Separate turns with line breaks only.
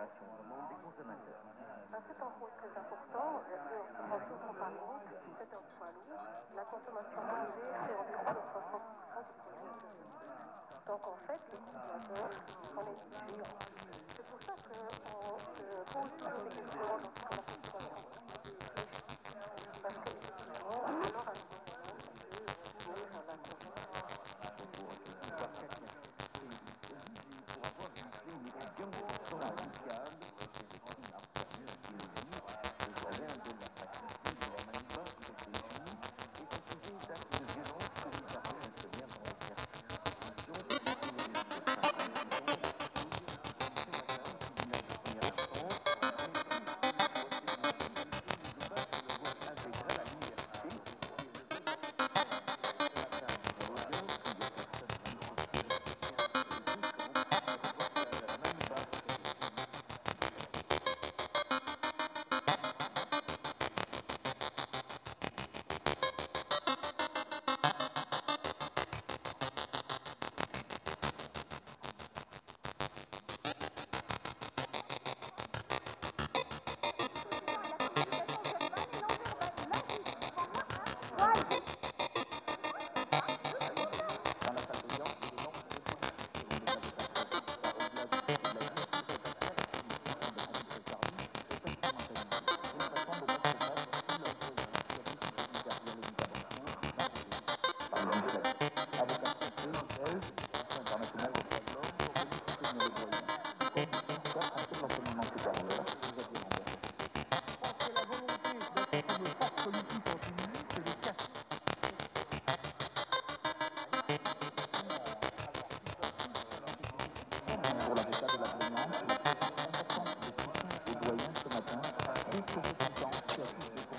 rémunération au monde des consommateurs.
C'est un rôle très important. En tout comparaison, c'est un poids lourd. La consommation privée fait environ 60% du produit intérieur brut. Donc en fait, les consommateurs sont les géants. C'est pour ça qu'on se pose toujours des questions lorsque la consommation fléchit. Parce qu'effectivement, alors à ce moment-là, ça peut nuire à la consommation.
Pour avoir une région sans amicale, c'est des signes absolus d'économie, au travers de la pratique de la manipulation de l'économie, et d'accuser d'actes de violence commis par les fonctionnaires dans l'exercice de fonction, et les pour l'avocat de la plaignante, l'importance des questions aux doyens ce matin, prouve que ce silence qui affiche